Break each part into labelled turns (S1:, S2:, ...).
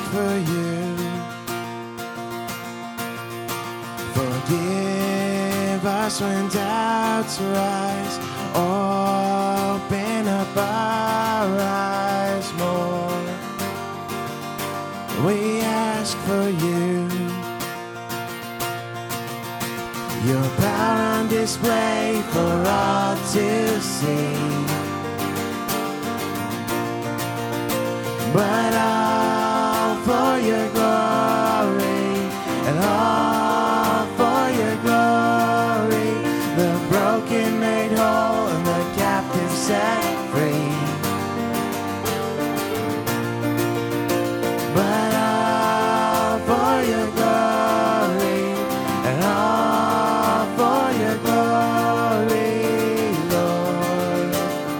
S1: for you. Forgive us when doubts rise. Open up our eyes more. We ask for you. Your power on display for all to see. But all for your glory, and all for your glory. The broken made whole and the captive set free. But all for your glory, and all for your glory, Lord.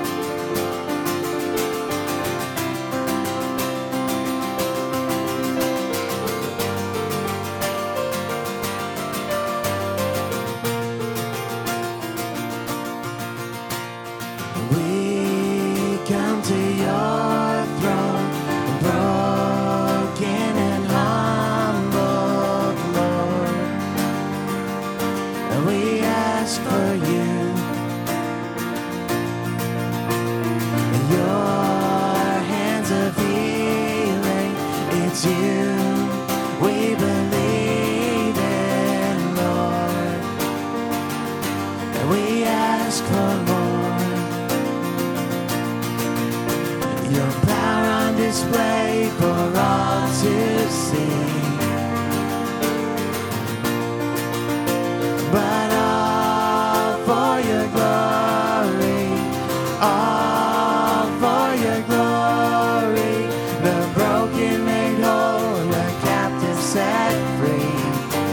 S1: We come to your throne, broken and humbled, Lord. And we ask for you. Your hands of healing, it's you we believe in, Lord. And we ask for more. Your power on display for all to see. But all for your glory, all for your glory. The broken made whole and the captive set free.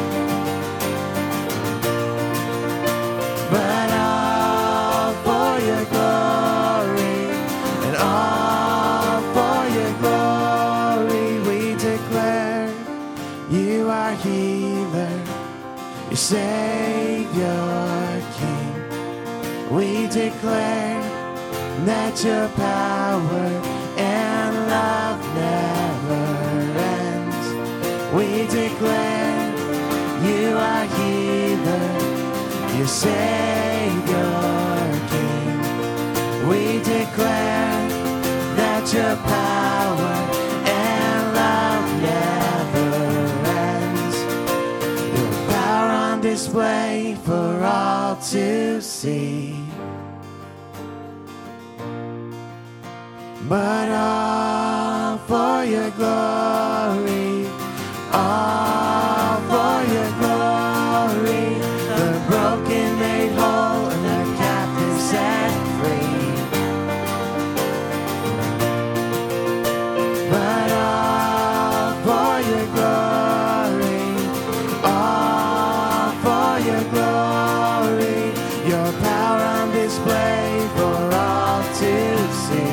S1: But all for your glory, and all for your glory. We declare you are healer, your Savior, King. We declare that your power and love never ends. We declare you are healer, your Savior, King. We declare that your power and love never ends. Your power on display for all to see. But all for your glory, all for your glory. The broken made whole and the captive set free. But all for your glory, all for your glory. Your power on display for all to see.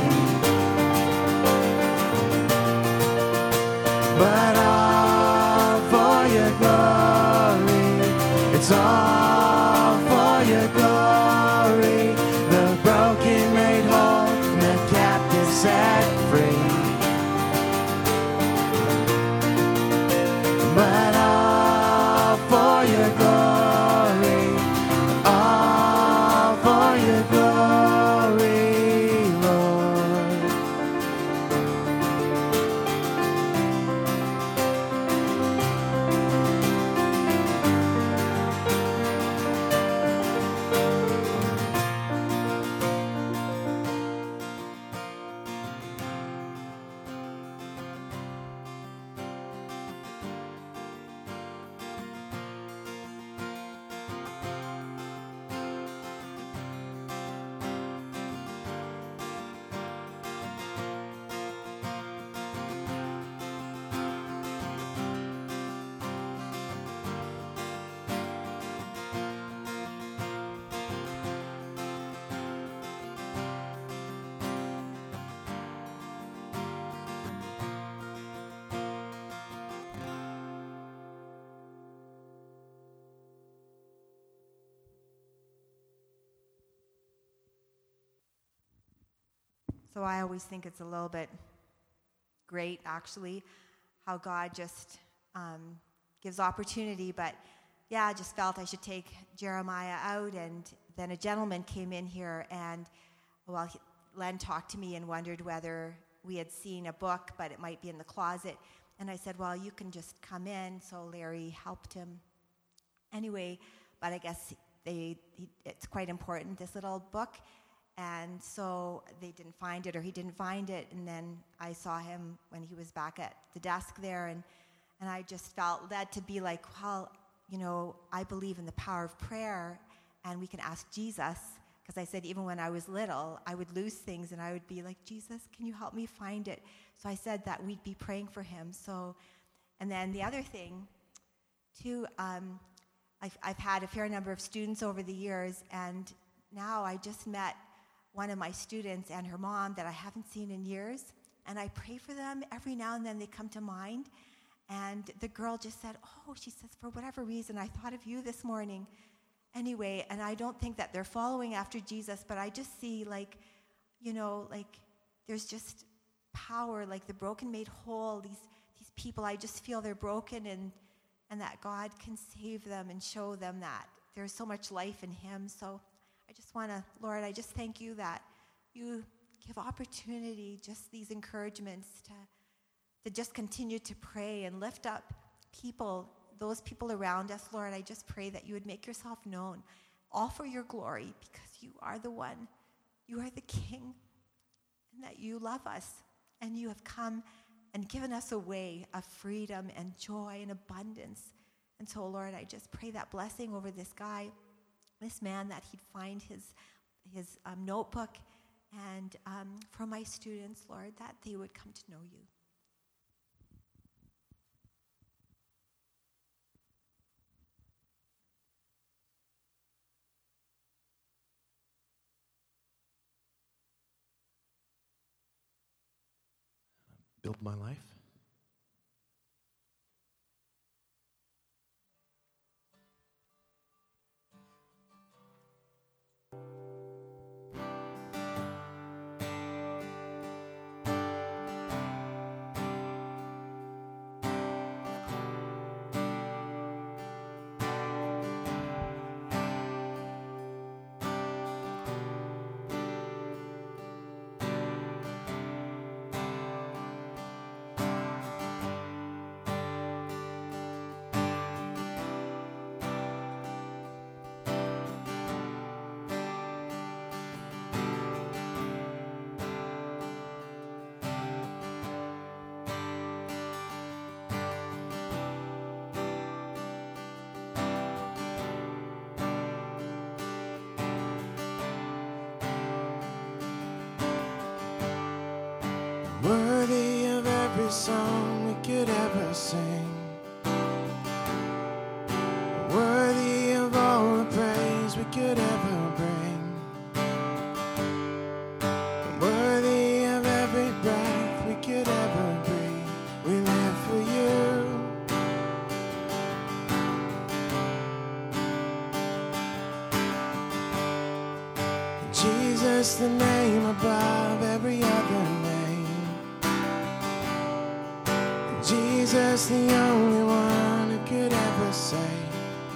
S1: But all for your glory, it's all for your glory. The broken made whole and the captive set free. But all for your glory, all for your glory, Lord.
S2: So I always think it's a little bit great, actually, how God just gives opportunity. But yeah, I just felt I should take Jeremiah out. And then a gentleman came in here, and Len talked to me and wondered whether we had seen a book, but it might be in the closet. And I said, well, you can just come in. So Larry helped him. Anyway, but I guess it's quite important, this little book. And so they didn't find it, or he didn't find it. And then I saw him when he was back at the desk there. And I just felt led to be like, well, I believe in the power of prayer, and we can ask Jesus. Because I said, even when I was little, I would lose things, and I would be like, Jesus, can you help me find it? So I said that we'd be praying for him. So, and then the other thing, too, I've had a fair number of students over the years, and now I just met one of my students and her mom that I haven't seen in years, and I pray for them. Every now and then they come to mind, and the girl just said, she says, for whatever reason, I thought of you this morning. Anyway, and I don't think that they're following after Jesus, but I just see there's just power, like the broken made whole, these people, I just feel they're broken, and that God can save them and show them that there's so much life in him. So I just want to, Lord, I just thank you that you give opportunity, just these encouragements to just continue to pray and lift up people, those people around us. Lord, I just pray that you would make yourself known, all for your glory, because you are the one, you are the King, and that you love us, and you have come and given us a way of freedom and joy and abundance. And so, Lord, I just pray that blessing over this guy, this man, that he'd find his notebook, and for my students, Lord, that they would come to know you.
S1: Build my life. Worthy of every song we could ever sing, worthy of all the praise we could ever bring, worthy of every breath we could ever breathe. We live for you. Jesus, the name above every other name. Jesus, the only one who could ever save.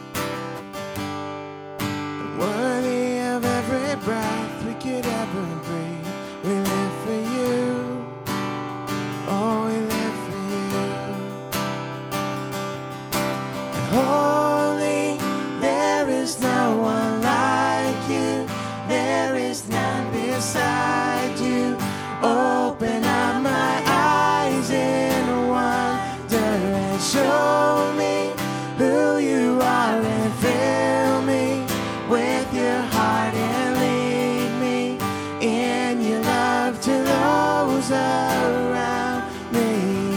S1: Worthy of every breath we could ever breathe. We live for you. Oh, we live for you. And holy, there is no one like you. There is none beside you. Open up my eyes in wonder and show me who you are, and fill me with your heart and lead me in your love to those around me.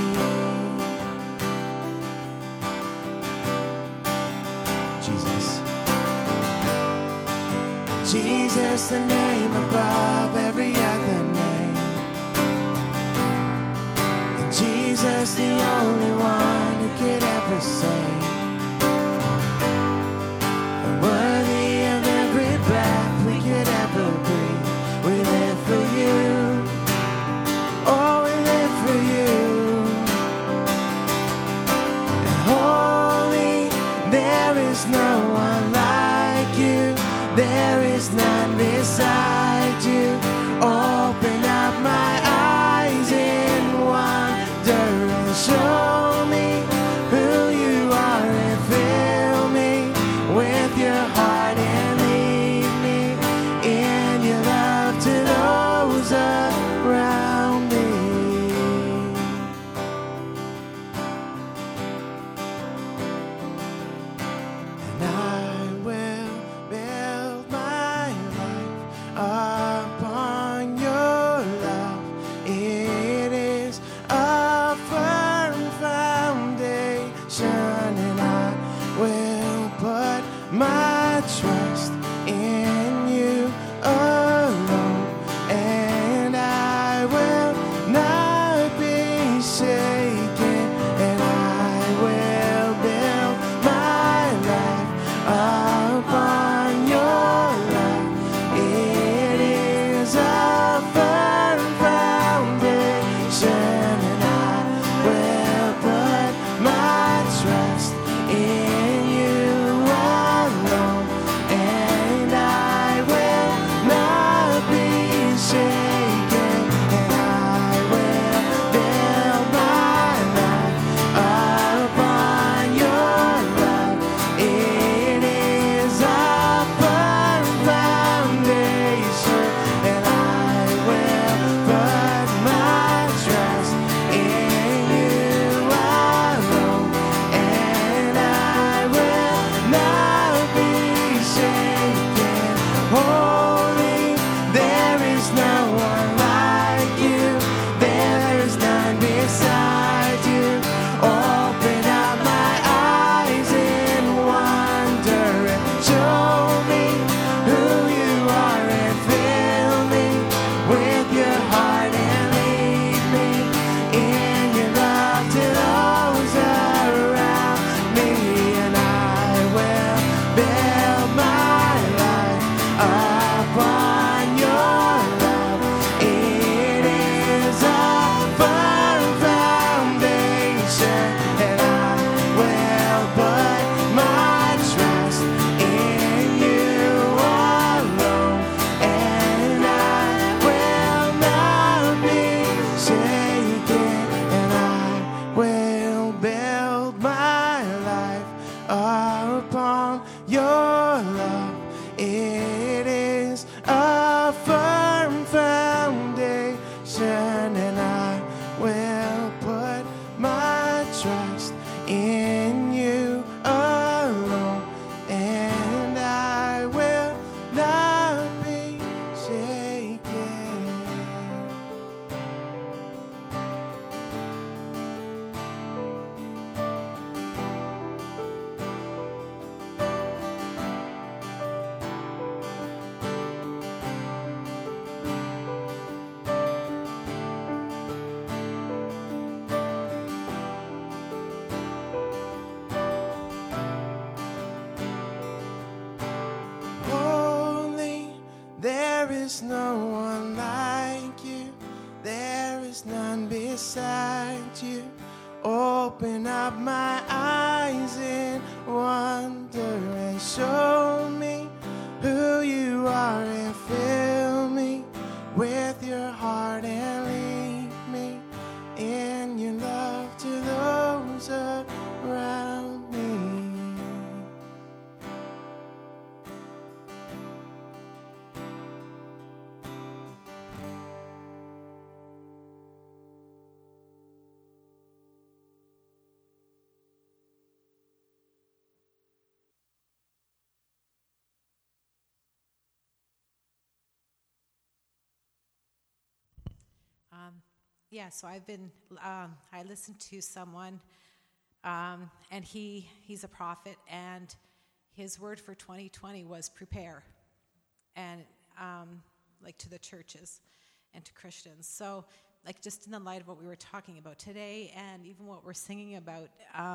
S1: Jesus, the name above every other name. And Jesus, the only one who could ever save. And worthy of every breath we could ever breathe. We live for you. Oh, we live for you. there is none beside you. Open up my eyes in wonder and show me who you are and fill me with your heart and lead me in your love to those around me. And I will build my life upon your love. It is a firm foundation, and I will put my trust in you alone, and I will not be shaken, and I will build my life upon your love. It is a firm foundation, and I will put my trust in you alone, and I will not be shaken, and I will build my life upon your love. It is a firm foundation, and I will put my trust in you alone, and I will not be shaken. Holy, there is no one like you. There is none beside you. Open up my eyes in wonder and show me who you are and fill me with your heart and lead me in your love to those around me. And I will build my life upon your love. It is a firm foundation, and I will put my trust in you alone, and I will not be shaken, and I will build my life upon your love. It is a firm foundation, and I will put my trust in you alone, and I will not be shaken. Holy, there is no one like you. There is none beside you. Open up my eyes in wonder and show me who you are and fill me with your heart and lead me in your love to those around me.
S3: So I've been, I listened to someone, and he's a prophet, and his word for 2020 was prepare, and like to the churches and to Christians. So like just in the light of what we were talking about today and even what we're singing about,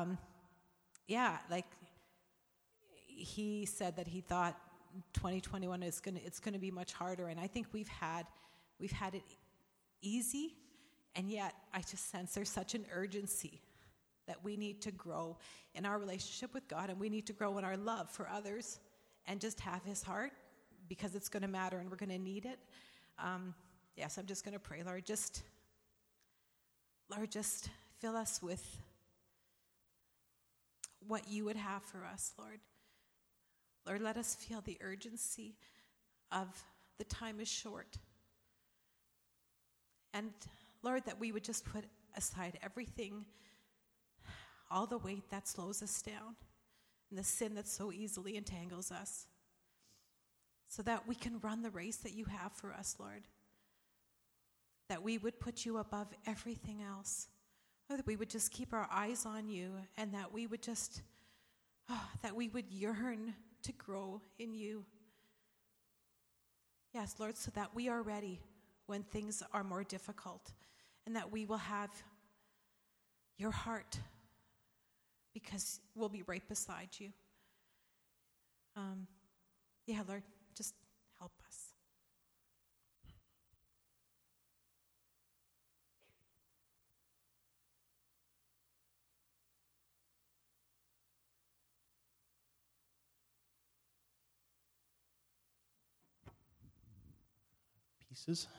S3: like he said that he thought 2021 it's going to be much harder, and I think we've had it easy, and yet I just sense there's such an urgency that we need to grow in our relationship with God, and we need to grow in our love for others and just have his heart because it's going to matter and we're going to need it. Yes, I'm just going to pray, Lord, just fill us with what you would have for us, Lord. Lord, let us feel the urgency of the time is short. And Lord, that we would just put aside everything, all the weight that slows us down, and the sin that so easily entangles us, so that we can run the race that you have for us, Lord. That we would put you above everything else. Or that we would just keep our eyes on you, and that we would just, that we would yearn to grow in you. Yes, Lord, so that we are ready when things are more difficult, and that we will have your heart, because we'll be right beside you. Yeah, Lord, just help us.
S1: Pieces.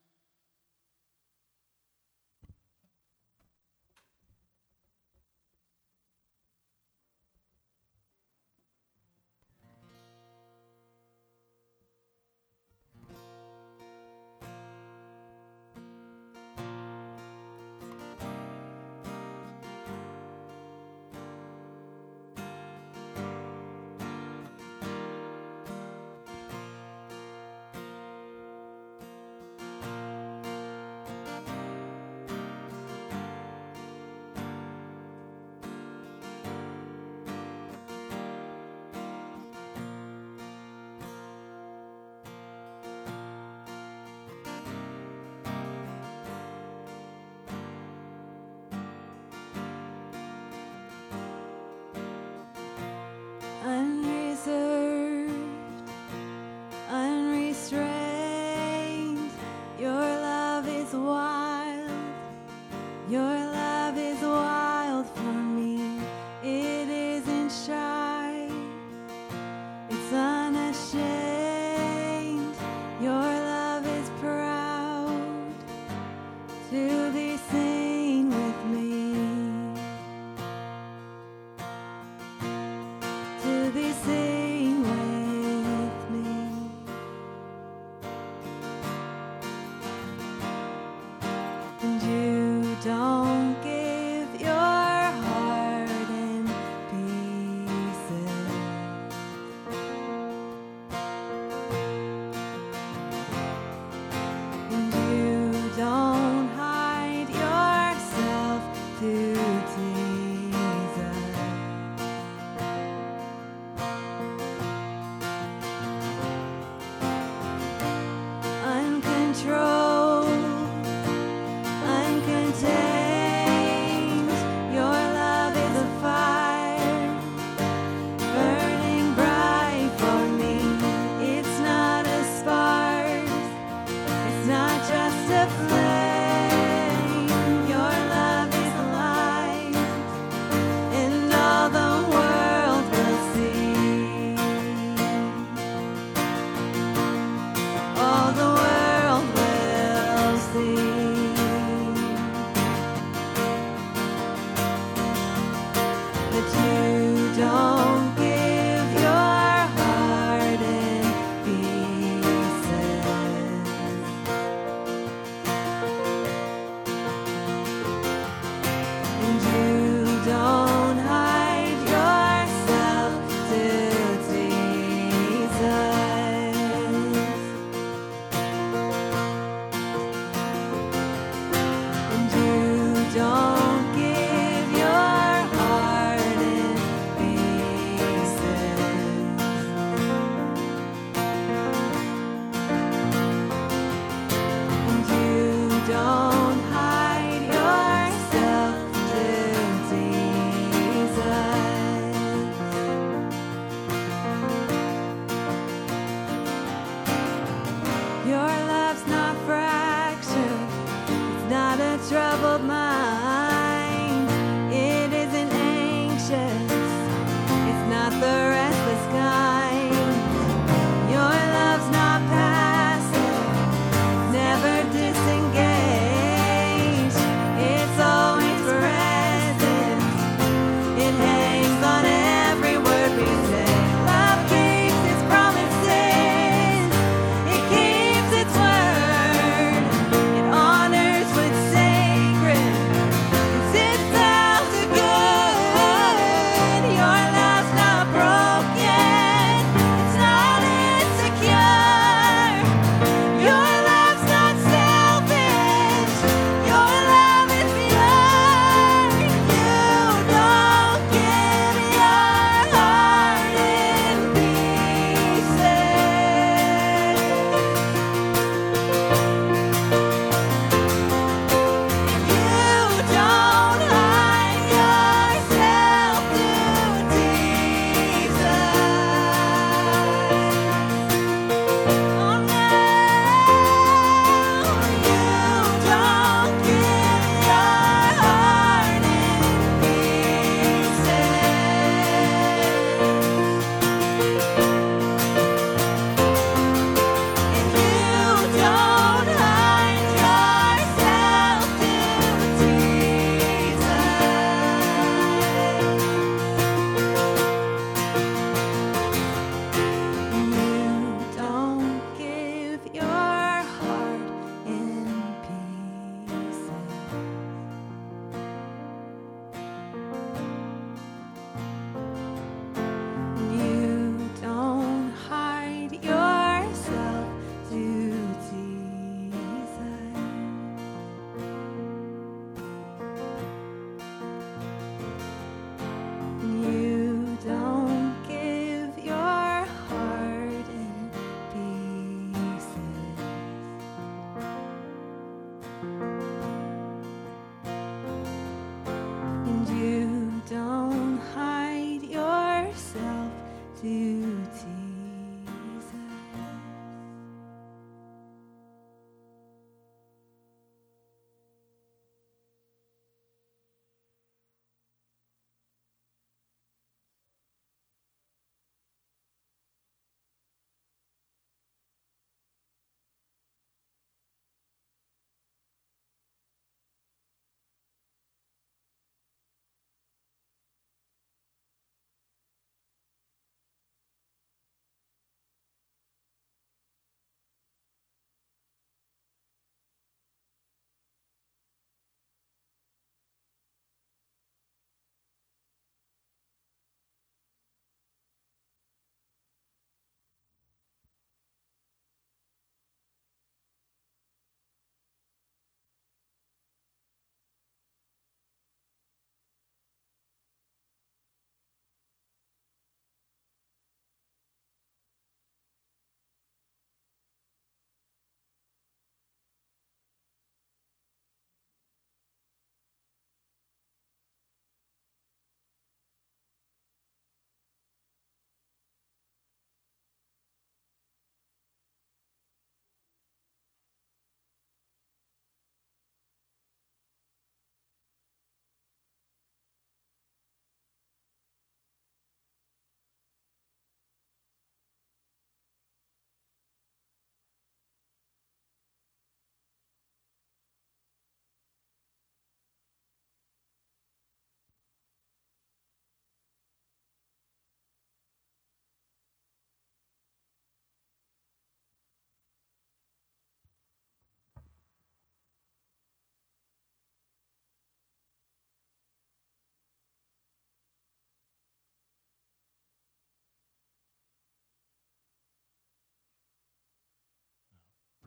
S4: Unreserved, unrestrained, your love is wild, your love is wild for me. It isn't shy, it's unashamed, your love is proud to be seen with me. To be seen with me. And you don't give your heart in pieces. And you don't hide yourself to tease us. Uncontrolled, uncontained, your love is a fire, burning bright for me. It's not a spark, it's not just a flame. Your love is light, and all the world will see. All the world will see that you don't give your heart in pieces. And you don't hide yourself to tease us. And you don't give your heart in pieces. And you don't hide yourself to tease us. Your love's not fractured, it's not a troubled mind. It isn't anxious, it's not the restless kind. Your love's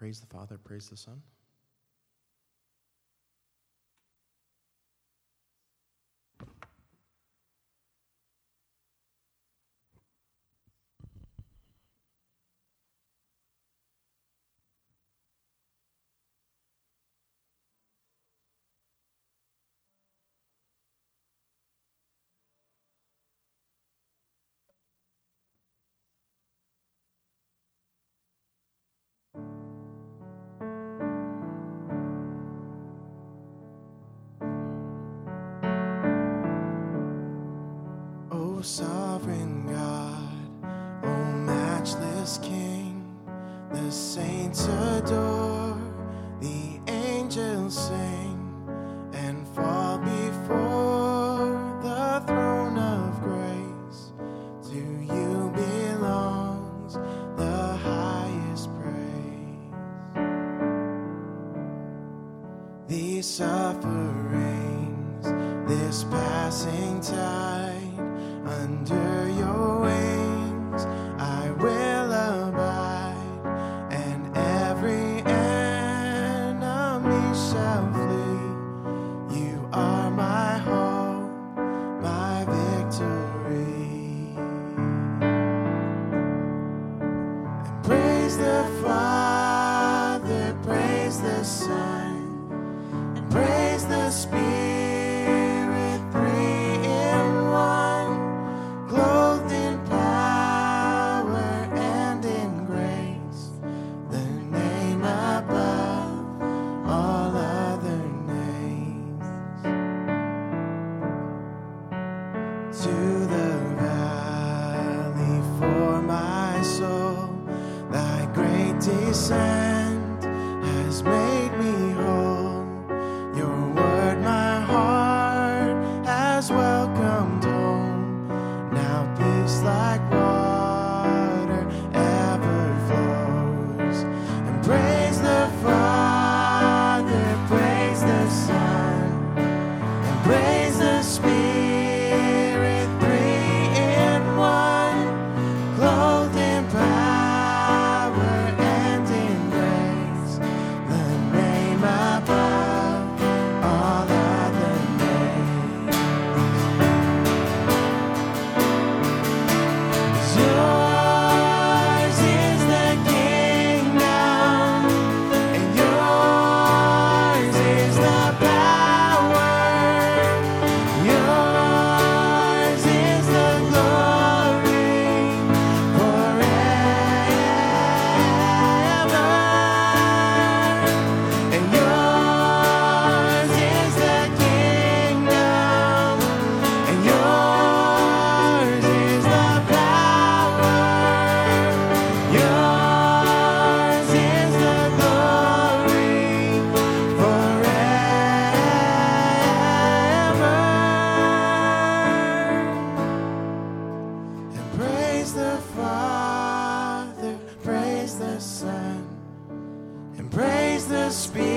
S1: Praise the Father, praise the Son. O sovereign God, O matchless King, the saints adore, the angels sing and fall before the throne of grace. To you belongs the highest praise. These sufferings, this passing tide, under your wings I will abide, and every enemy shall flee. You are my hope, my victory. And praise the Father, praise the Son, and praise the Spirit. Descent has made me whole. Your word my heart has welcomed home. Now peace like water ever flows. And praise the Father, praise the Son, and praise the Spirit, three in one, clothed in power. Praise the Son, and praise the Spirit.